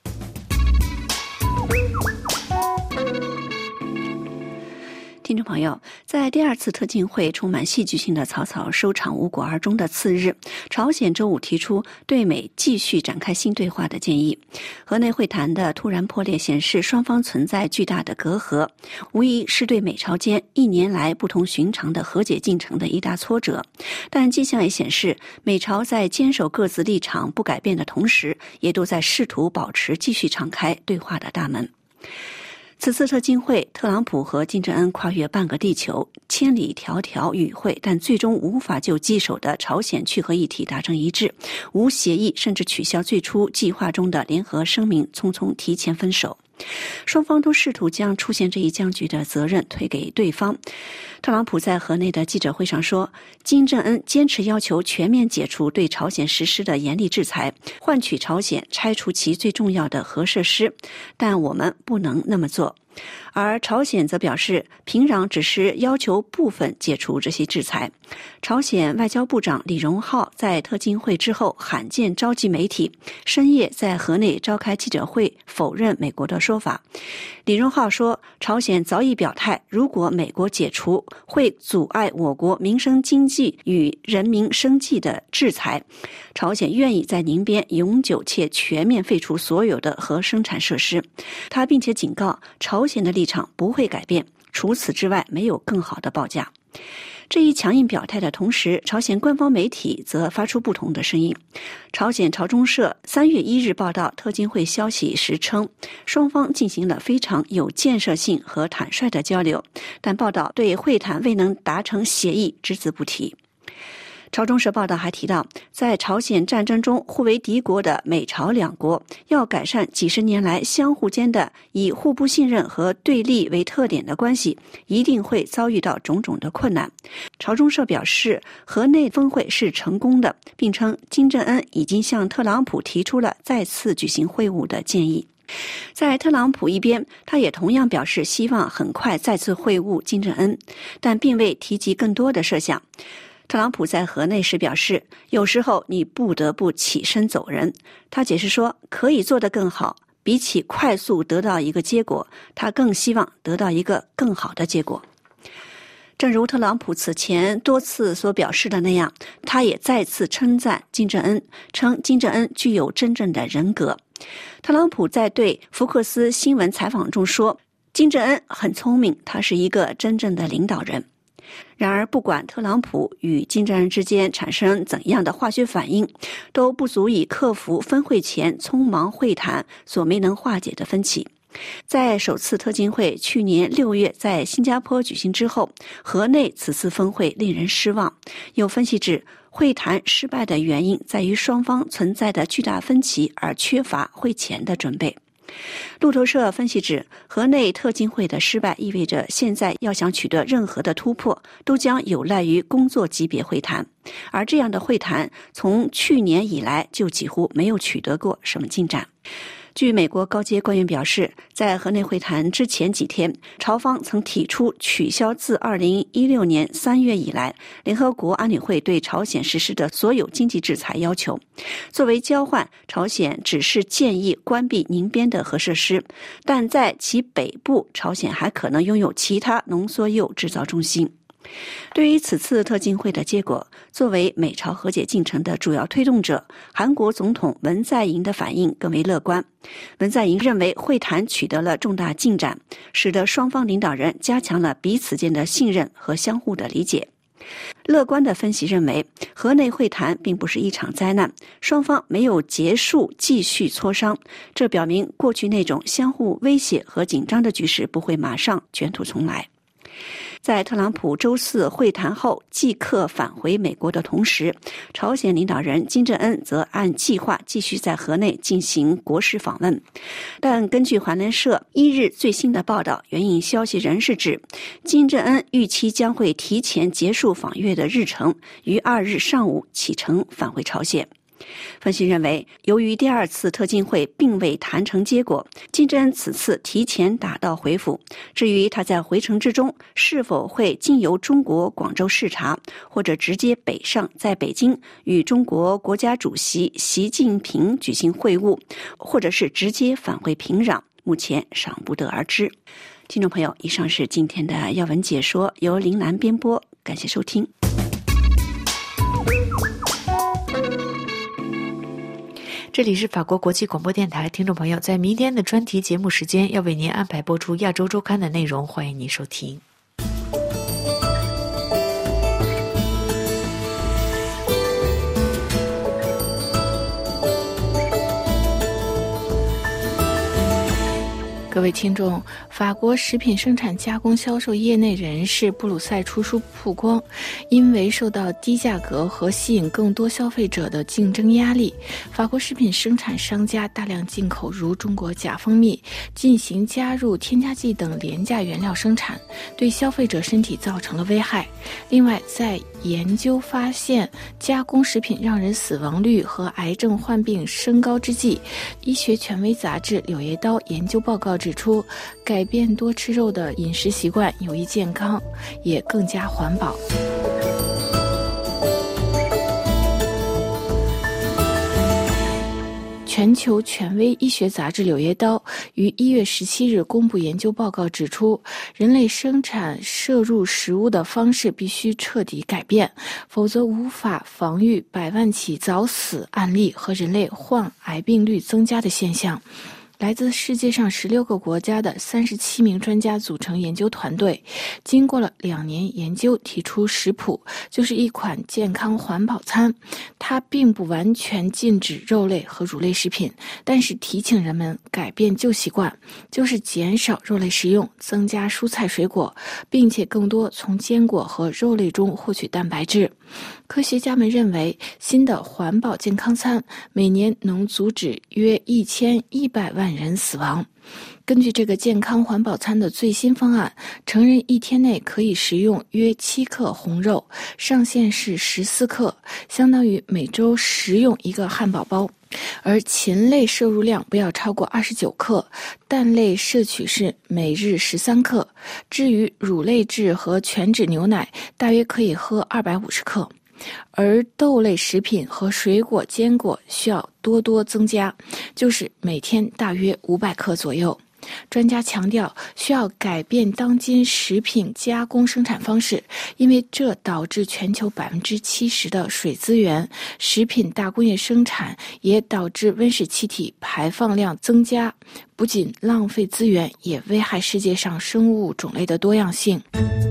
听众朋友，在第二次特金会充满戏剧性的草草收场无果而终的次日，朝鲜周五提出对美继续展开新对话的建议。河内会谈的突然破裂显示双方存在巨大的隔阂，无疑是对美朝间一年来不同寻常的和解进程的一大挫折。但迹象也显示，美朝在坚守各自立场不改变的同时，也都在试图保持继续敞开对话的大门。此次特金会，特朗普和金正恩跨越半个地球，千里迢迢与会，但最终无法就棘手的朝鲜去核议题达成一致，无协议，甚至取消最初计划中的联合声明，匆匆提前分手。双方都试图将出现这一僵局的责任推给对方。特朗普在河内的记者会上说，金正恩坚持要求全面解除对朝鲜实施的严厉制裁，换取朝鲜拆除其最重要的核设施，但我们不能那么做。而朝鲜则表示，平壤只是要求部分解除这些制裁。朝鲜外交部长李荣浩在特金会之后罕见召集媒体，深夜在河内召开记者会，否认美国的说法。李荣浩说，朝鲜早已表态，如果美国解除会阻碍我国民生经济与人民生计的制裁，朝鲜愿意在宁边永久且全面废除所有的核生产设施。他并且警告，朝鲜的立场不会改变，除此之外没有更好的报价。这一强硬表态的同时，朝鲜官方媒体则发出不同的声音。朝鲜朝中社三月一日报道特金会消息时称，双方进行了非常有建设性和坦率的交流，但报道对会谈未能达成协议只字不提。朝中社报道还提到，在朝鲜战争中互为敌国的美朝两国要改善几十年来相互间的以互不信任和对立为特点的关系，一定会遭遇到种种的困难。朝中社表示，河内峰会是成功的，并称金正恩已经向特朗普提出了再次举行会晤的建议。在特朗普一边，他也同样表示希望很快再次会晤金正恩，但并未提及更多的设想。特朗普在河内时表示，有时候你不得不起身走人。他解释说，可以做得更好，比起快速得到一个结果，他更希望得到一个更好的结果。正如特朗普此前多次所表示的那样，他也再次称赞金正恩，称金正恩具有真正的人格。特朗普在对福克斯新闻采访中说， 金正恩很聪明，他是一个真正的领导人。然而，不管特朗普与金正恩之间产生怎样的化学反应，都不足以克服峰会前匆忙会谈所没能化解的分歧。在首次特金会去年六月在新加坡举行之后，河内此次峰会令人失望。有分析指，会谈失败的原因在于双方存在的巨大分歧，而缺乏会前的准备。路透社分析指，河内特金会的失败意味着现在要想取得任何的突破，都将有赖于工作级别会谈，而这样的会谈从去年以来就几乎没有取得过什么进展。据美国高阶官员表示，在河内会谈之前几天，朝方曾提出取消自二零一六年三月以来联合国安理会对朝鲜实施的所有经济制裁要求。作为交换，朝鲜只是建议关闭宁边的核设施，但在其北部，朝鲜还可能拥有其他浓缩铀制造中心。对于此次特金会的结果，作为美朝和解进程的主要推动者，韩国总统文在寅的反应更为乐观。文在寅认为会谈取得了重大进展，使得双方领导人加强了彼此间的信任和相互的理解。乐观的分析认为，河内会谈并不是一场灾难，双方没有结束继续磋商，这表明过去那种相互威胁和紧张的局势不会马上卷土重来。在特朗普周四会谈后即刻返回美国的同时，朝鲜领导人金正恩则按计划继续在河内进行国事访问。但根据华联社一日最新的报道，援引消息人士指，金正恩预期将会提前结束访越的日程，于二日上午启程返回朝鲜。分析认为，由于第二次特金会并未谈成结果，金正恩此次提前打道回府。至于他在回程之中是否会经由中国广州视察，或者直接北上在北京与中国国家主席习近平举行会晤，或者是直接返回平壤，目前尚不得而知。听众朋友，以上是今天的要闻解说，由林兰编播，感谢收听。 这里是法国国际广播电台，听众朋友，在明天的专题节目时间要为您安排播出亚洲周刊的内容，欢迎您收听。各位听众，法国食品生产加工销售业内人士布鲁塞出书曝光，因为受到低价格和吸引更多消费者的竞争压力，法国食品生产商家大量进口如中国假蜂蜜，进行加入添加剂等廉价原料生产，对消费者身体造成了危害。另外，在研究发现加工食品让人死亡率和癌症患病升高之际，医学权威杂志《柳叶刀》研究报告指出，改变多吃肉的饮食习惯有益健康，也更加环保。全球权威医学杂志《柳叶刀》于一月十七日公布研究报告，指出人类生产摄入食物的方式必须彻底改变，否则无法防御百万起早死案例和人类患癌病率增加的现象。来自世界上十六个国家的三十七名专家组成研究团队，经过了两年研究，提出食谱，就是一款健康环保餐。它并不完全禁止肉类和乳类食品，但是提醒人们改变旧习惯，就是减少肉类食用，增加蔬菜水果，并且更多从坚果和肉类中获取蛋白质。科学家们认为，新的环保健康餐每年能阻止约一千一百万人死亡。根据这个健康环保餐的最新方案，成人一天内可以食用约七克红肉，上限是十四克，相当于每周食用一个汉堡包。而禽类摄入量不要超过二十九克，蛋类摄取是每日十三克。至于乳类制和全脂牛奶，大约可以喝二百五十克。而豆类食品和水果坚果需要多多增加，就是每天大约五百克左右。 专家强调，需要改变当今食品加工生产方式，因为这导致全球百分之七十的水资源。食品大工业生产也导致温室气体排放量增加，不仅浪费资源，也危害世界上生物种类的多样性。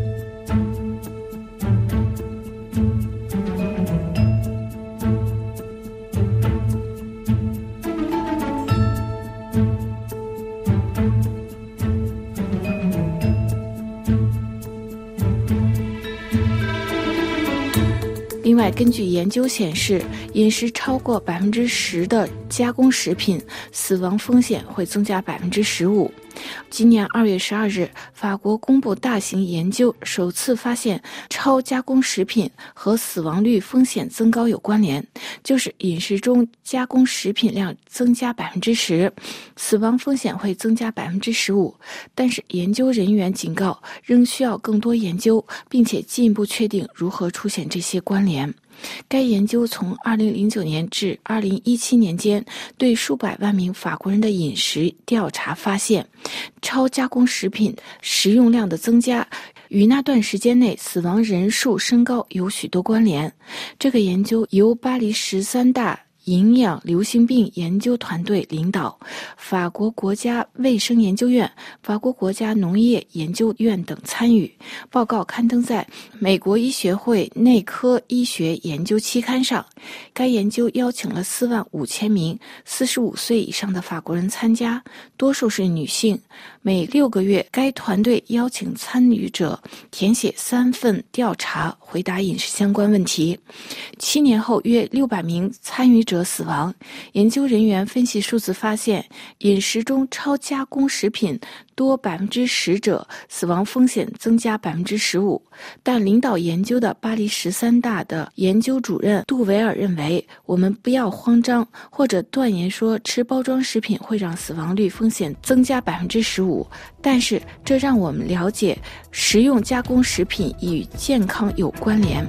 另外，根据研究显示，饮食超过百分之十的加工食品，死亡风险会增加百分之十五。今年二月十二日，法国公布大型研究，首次发现超加工食品和死亡率风险增高有关联，就是饮食中加工食品量增加百分之十，死亡风险会增加百分之十五。但是研究人员警告，仍需要更多研究，并且进一步确定如何出现这些关联。该研究从二零零九年至二零一七年间对数百万名法国人的饮食调查发现，超加工食品食用量的增加与那段时间内死亡人数升高有许多关联。这个研究由巴黎十三大营养流行病研究团队领导，法国国家卫生研究院、法国国家农业研究院等参与。报告刊登在美国医学会内科医学研究期刊上。该研究邀请了四万五千名四十五岁以上的法国人参加，多数是女性。每六个月，该团队邀请参与者填写三份调查，回答饮食相关问题。七年后，约六百名参与者死亡。研究人员分析数字发现，饮食中超加工食品多百分之十者，死亡风险增加百分之十五。但领导研究的巴黎十三大的研究主任杜维尔认为，我们不要慌张，或者断言说吃包装食品会让死亡率风险增加百分之十五。但是这让我们了解，食用加工食品与健康有关联。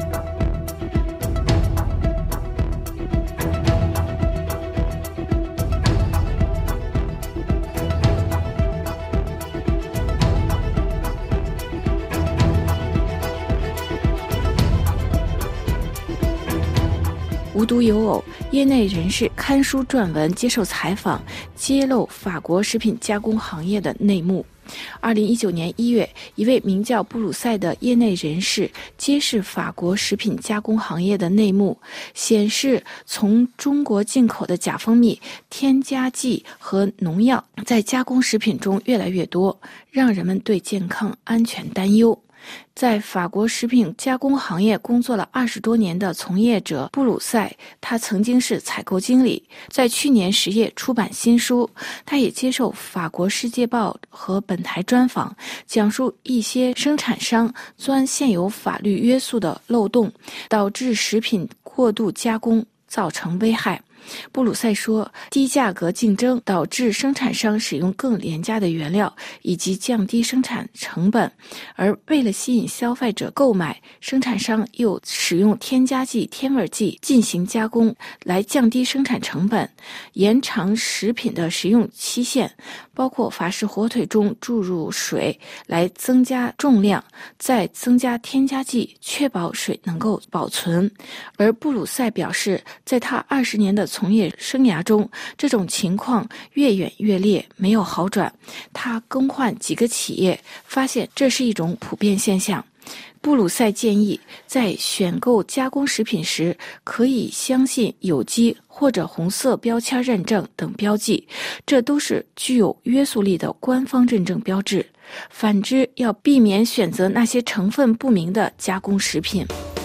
无独有偶，业内人士刊书撰文接受采访，揭露法国食品加工行业的内幕。二零一九年一月，一位名叫布鲁塞的业内人士揭示法国食品加工行业的内幕，显示从中国进口的假蜂蜜、添加剂和农药在加工食品中越来越多，让人们对健康安全担忧。在法国食品加工行业工作了二十多年的从业者布鲁塞，他曾经是采购经理，在去年十月出版新书。他也接受法国世界报和本台专访，讲述一些生产商钻现有法律约束的漏洞，导致食品过度加工，造成危害。布鲁塞说，低价格竞争导致生产商使用更廉价的原料，以及降低生产成本，而为了吸引消费者购买，生产商又使用添加剂、添味剂进行加工，来降低生产成本，延长食品的食用期限，包括法式火腿中注入水来增加重量，再增加添加剂，确保水能够保存。而布鲁塞表示，在他二十年的从业生涯中，这种情况越演越烈，没有好转。他更换几个企业，发现这是一种普遍现象。布鲁塞建议，在选购加工食品时，可以相信有机或者红色标签认证等标记，这都是具有约束力的官方认证标志。反之，要避免选择那些成分不明的加工食品。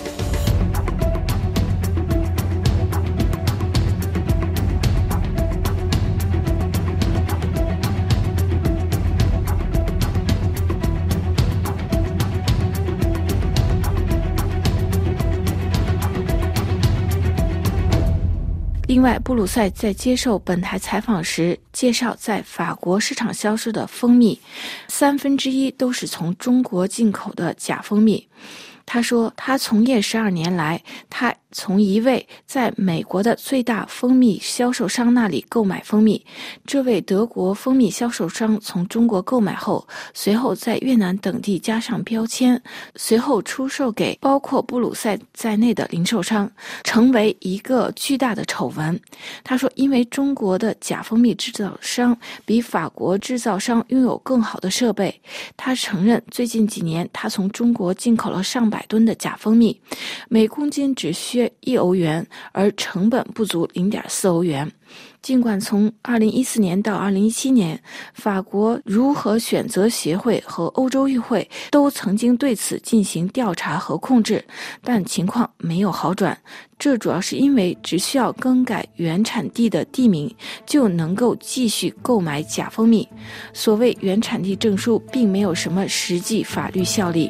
另外，布鲁塞在接受本台采访时介绍，在法国市场销售的蜂蜜，三分之一都是从中国进口的假蜂蜜。他说，他从业十二年来，他从一位在美国的最大蜂蜜销售商那里购买蜂蜜。这位德国蜂蜜销售商从中国购买后，随后在越南等地加上标签，随后出售给包括布鲁塞在内的零售商，成为一个巨大的丑闻。他说，因为中国的假蜂蜜制造商比法国制造商拥有更好的设备。他承认最近几年他从中国进口了上百吨的假蜂蜜，每公斤只需一欧元，而成本不足 零点四欧元。尽管从二零一四年到二零一七年，法国如何选择协会和欧洲议会都曾经对此进行调查和控制，但情况没有好转。这主要是因为只需要更改原产地的地名，就能够继续购买假蜂蜜。所谓原产地证书并没有什么实际法律效力。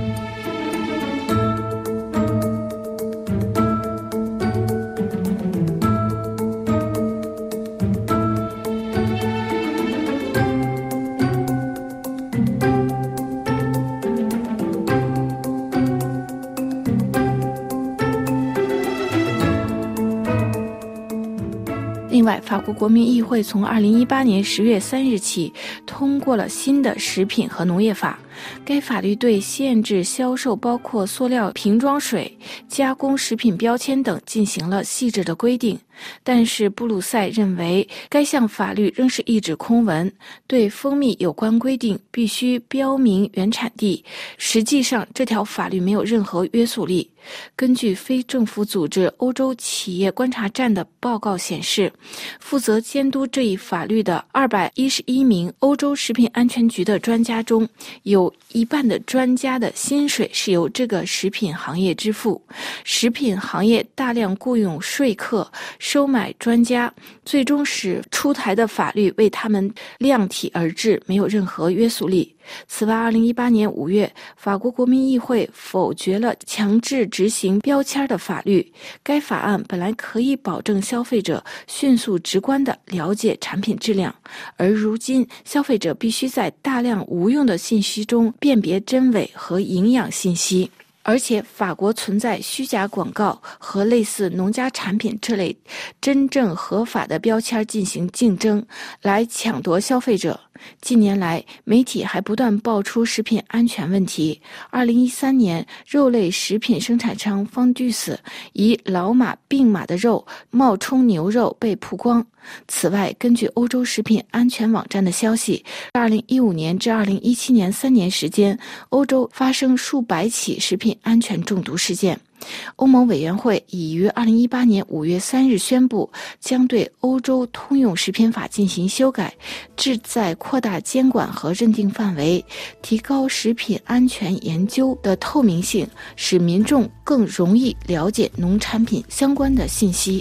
另外，法国国民议会从二零一八年十月三日起通过了新的食品和农业法。该法律对限制销售包括塑料瓶装水、加工食品标签等进行了细致的规定。但是布鲁塞认为该项法律仍是一纸空文，对蜂蜜有关规定必须标明原产地，实际上这条法律没有任何约束力。根据非政府组织欧洲企业观察站的报告显示，负责监督这一法律的二百一十一名欧洲食品安全局的专家中，有一半的专家的薪水是由这个食品行业支付。食品行业大量雇佣说客，收买专家，最终使出台的法律为他们量体而治，没有任何约束力。此外，二零一八年五月，法国国民议会否决了强制执行标签的法律。该法案本来可以保证消费者迅速直观地了解产品质量，而如今消费者必须在大量无用的信息中辨别真伪和营养信息。而且法国存在虚假广告和类似农家产品这类真正合法的标签进行竞争，来抢夺消费者。近年来，媒体还不断爆出食品安全问题。二零一三年，肉类食品生产商方杜斯以老马病马的肉冒充牛肉被曝光。此外，根据欧洲食品安全网站的消息，二零一五年至二零一七年三年时间，欧洲发生数百起食品安全中毒事件。欧盟委员会已于二零一八年五月三日宣布，将对欧洲通用食品法进行修改，旨在扩大监管和认定范围，提高食品安全研究的透明性，使民众更容易了解农产品相关的信息。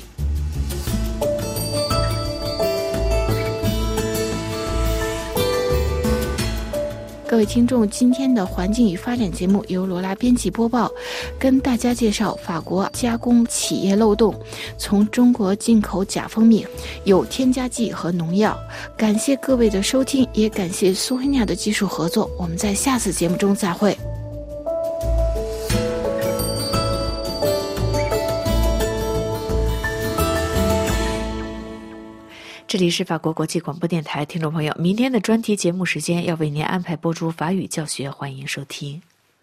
各位听众，今天的环境与发展节目由罗拉编辑播报，跟大家介绍法国加工企业漏洞，从中国进口假蜂蜜有添加剂和农药。感谢各位的收听，也感谢苏黑亚的技术合作，我们在下次节目中再会。 这里是法国国际广播电台，听众朋友，明天的专题节目时间要为您安排播出法语教学，欢迎收听。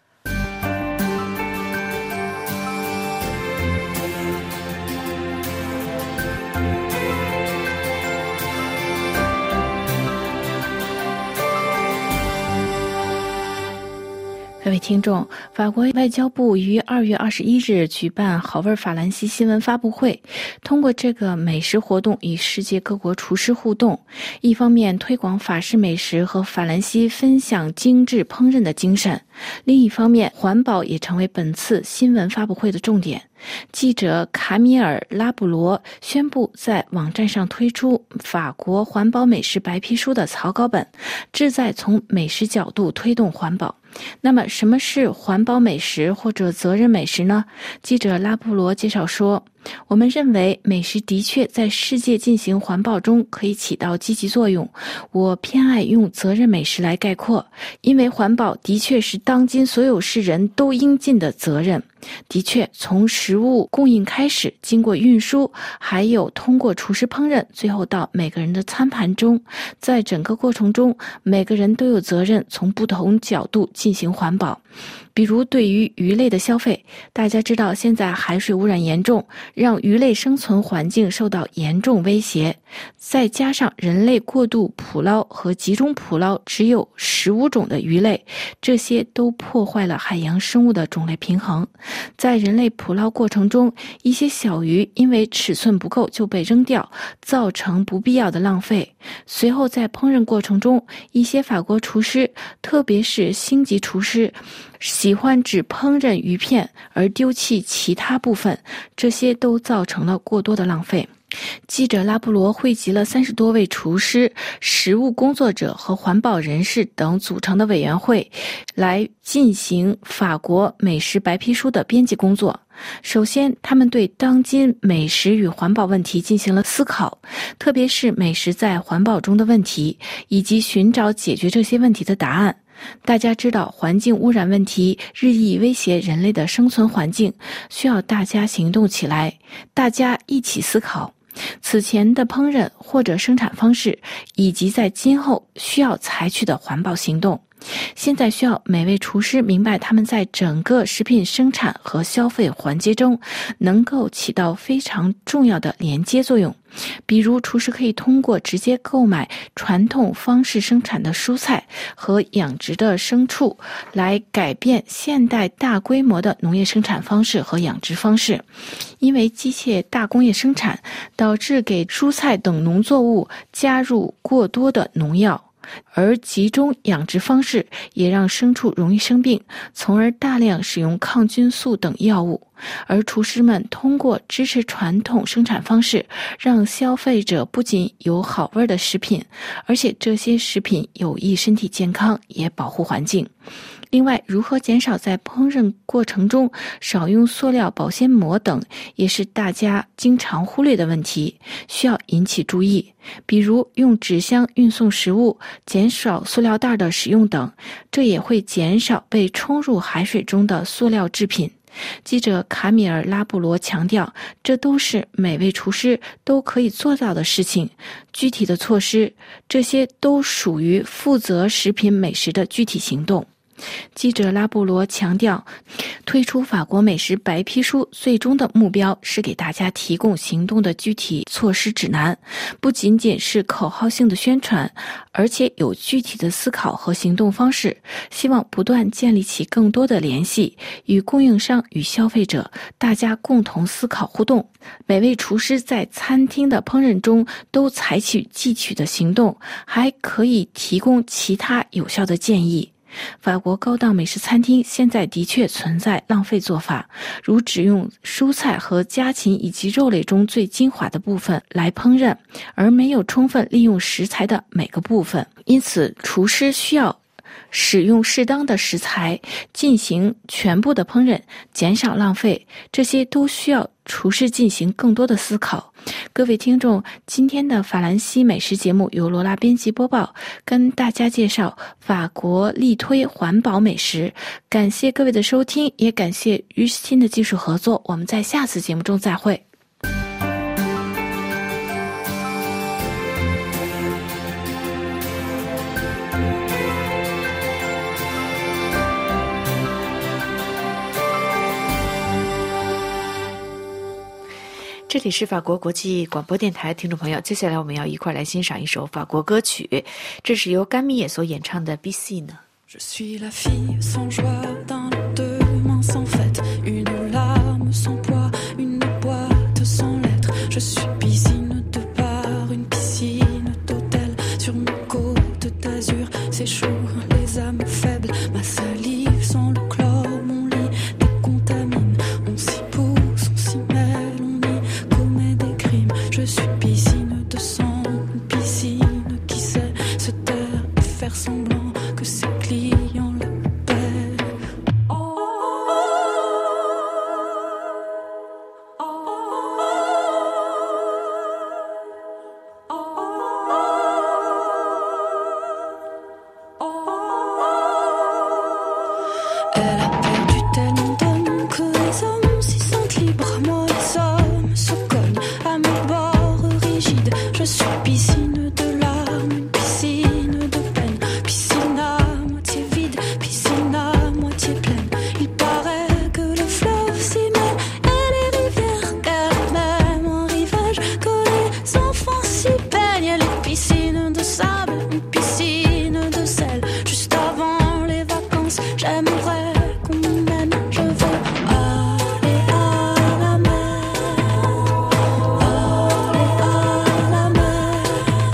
各位听众，法国外交部于二月二十一日举办好味法兰西新闻发布会，通过这个美食活动与世界各国厨师互动，一方面推广法式美食和法兰西分享精致烹饪的精神，另一方面环保也成为本次新闻发布会的重点。记者卡米尔·拉布罗宣布在网站上推出法国环保美食白皮书的草稿本，旨在从美食角度推动环保。那么什么是环保美食或者责任美食呢？记者拉布罗介绍说， 我们认为美食的确在世界进行环保中可以起到积极作用。我偏爱用责任美食来概括，因为环保的确是当今所有世人都应尽的责任。的确，从食物供应开始，经过运输，还有通过厨师烹饪，最后到每个人的餐盘中，在整个过程中，每个人都有责任从不同角度进行环保。比如对于鱼类的消费，大家知道现在海水污染严重，让鱼类生存环境受到严重威胁，再加上人类过度捕捞和集中捕捞只有十五种的鱼类，这些都破坏了海洋生物的种类平衡。在人类捕捞过程中，一些小鱼因为尺寸不够就被扔掉，造成不必要的浪费。随后在烹饪过程中，一些法国厨师，特别是星级厨师，喜欢只烹饪鱼片而丢弃其他部分，这些都造成了过多的浪费。记者拉布罗汇集了三十多位厨师、食物工作者和环保人士等组成的委员会，来进行法国美食白皮书的编辑工作。首先，他们对当今美食与环保问题进行了思考，特别是美食在环保中的问题，以及寻找解决这些问题的答案。大家知道，环境污染问题日益威胁人类的生存环境，需要大家行动起来，大家一起思考此前的烹饪或者生产方式，以及在今后需要采取的环保行动。现在需要每位厨师明白他们在整个食品生产和消费环节中能够起到非常重要的连接作用。比如，厨师可以通过直接购买传统方式生产的蔬菜和养殖的牲畜，来改变现代大规模的农业生产方式和养殖方式。因为机械大工业生产导致给蔬菜等农作物加入过多的农药，而集中养殖方式也让牲畜容易生病，从而大量使用抗菌素等药物。而厨师们通过支持传统生产方式，让消费者不仅有好味的食品，而且这些食品有益身体健康，也保护环境。另外，如何减少在烹饪过程中少用塑料、保鲜膜等，也是大家经常忽略的问题，需要引起注意。比如用纸箱运送食物，减少塑料袋的使用等，这也会减少被冲入海水中的塑料制品。记者卡米尔·拉布罗强调，这都是每位厨师都可以做到的事情。具体的措施，这些都属于负责食品美食的具体行动。记者拉布罗强调，推出法国美食白皮书最终的目标是给大家提供行动的具体措施指南，不仅仅是口号性的宣传，而且有具体的思考和行动方式，希望不断建立起更多的联系，与供应商与消费者大家共同思考互动。每位厨师在餐厅的烹饪中都采取汲取的行动，还可以提供其他有效的建议。法国高档美食餐厅现在的确存在浪费做法，如只用蔬菜和家禽以及肉类中最精华的部分来烹饪，而没有充分利用食材的每个部分。因此，厨师需要使用适当的食材进行全部的烹饪，减少浪费，这些都需要厨师进行更多的思考。各位听众，今天的法兰西美食节目由罗拉编辑播报，跟大家介绍法国力推环保美食。感谢各位的收听，也感谢于新的技术合作，我们在下次节目中再会。 这里是法国国际广播电台，听众朋友，接下来我们要一块来欣赏一首法国歌曲，这是由甘米也所演唱的《B C》呢。 Je suis la fille sans joie d'un deux mains sans fête, une larme sans poids, une boîte sans lettres. Je suis piscine de bar, une piscine d'hôtel. Sur mes côtes d'azur s'échouent les âmes faibles. Ma salive sans le chlore, mon lit décontamine. On s'y pousse, on s'y mêle, on y commet des crimes. Je suis piscine de sang, une piscine qui sait se taire et faire semblant que ses clients l'appellent. Je suis piscine de larmes, une piscine de peine, piscine à moitié vide, piscine à moitié pleine. Il paraît que le fleuve s'y mêle et les rivières gardent même un rivage, que les enfants s'y baignent. Et les piscines de sable, une piscine de sel. Juste avant les vacances, j'aimerais qu'on m'emmène. Je veux aller à la mer, aller à la mer,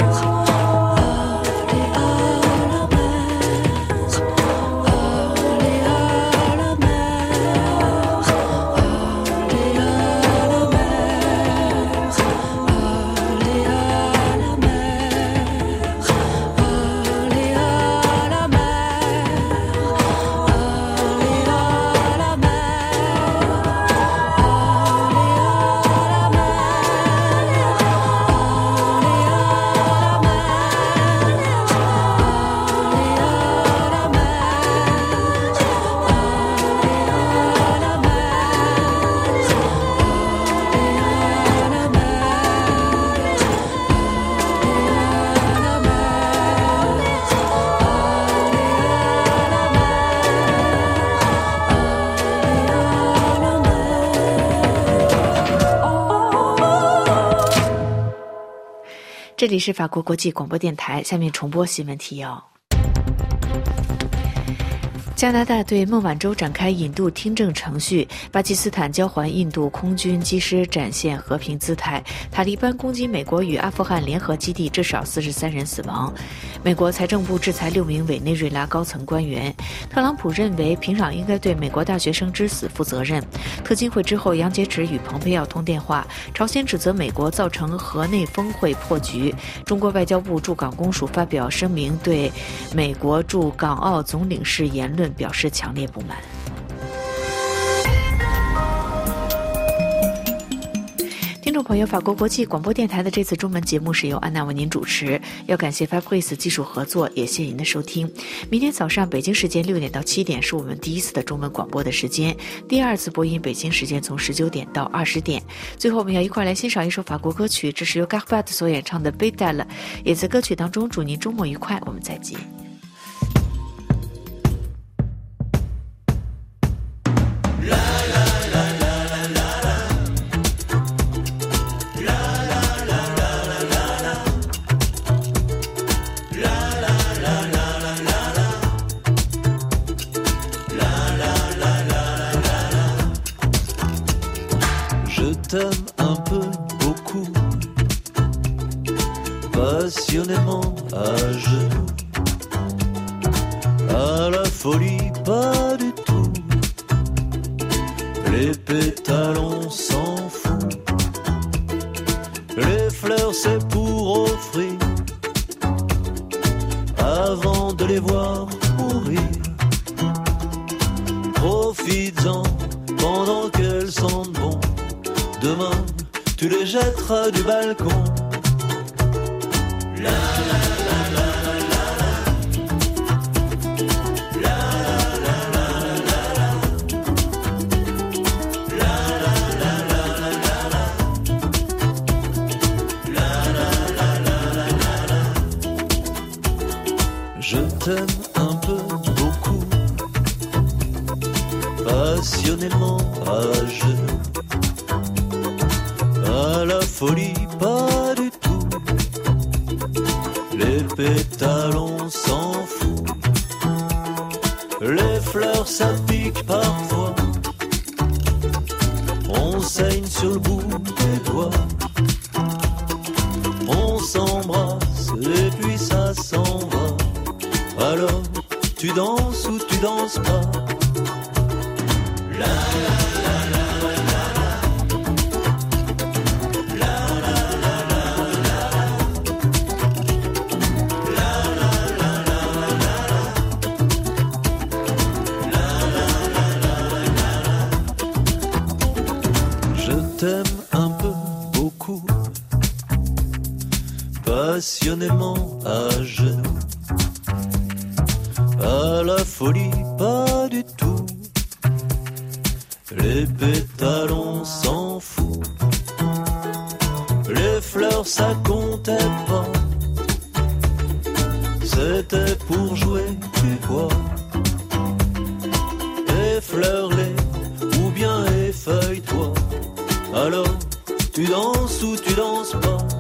aller à la mer, aller à la mer, aller à la mer, aller à la mer, aller à la mer. 这里是法国国际广播电台，下面重播新闻提要。加拿大对孟晚舟展开引渡听证程序，巴基斯坦交还印度空军机师，展现和平姿态。塔利班攻击美国与阿富汗联合基地，至少四十三人死亡。美国财政部制裁六名委内瑞拉高层官员。特朗普认为平壤应该对美国大学生之死负责任。特金会之后，杨洁篪与蓬佩奥通电话，朝鲜指责美国造成河内峰会破局。中国外交部驻港公署发表声明，对美国驻港澳总领事言论表示强烈不满。听众朋友，法国国际广播电台的这次中文节目是由安娜为您主持，要感谢 Fabrice 技术合作，也谢谢您的收听。明天早上北京时间六点到七点是我们第一次的中文广播的时间，第二次播音北京时间从十九点到二十点。最后我们要一块来欣赏一首法国歌曲，这是由 Garbat 所演唱的《Bédale》，也在歌曲当中祝您周末愉快，我们再见。 Je t'aime un peu, beaucoup, passionnément à genoux, à la folie pas du tout, les pétales on s'en fout, les fleurs c'est pour offrir, avant de les voir mourir, profites-en pendant qu'elles sentent bon. Demain, tu les jetteras du balcon. La la la la la la la la la la la la la la la la la la. Je t'aime un peu, beaucoup, passionnément à genoux. À la folie, pas du tout. Les pétales, on s'en fout. Les fleurs, ça pique parfois. On saigne sur le bout des doigts. On s'embrasse et puis ça s'en va. Alors, tu danses ou tu danses pas. La la la la la la. T'aime un peu, beaucoup, passionnément à genoux, à la folie pas du tout, les pétales on s'en fout, les fleurs alors ça comptait pas. C'était pour jouer, tu vois. Effleure-les ou bien effeuille-toi. Alors tu danses ou tu danses pas.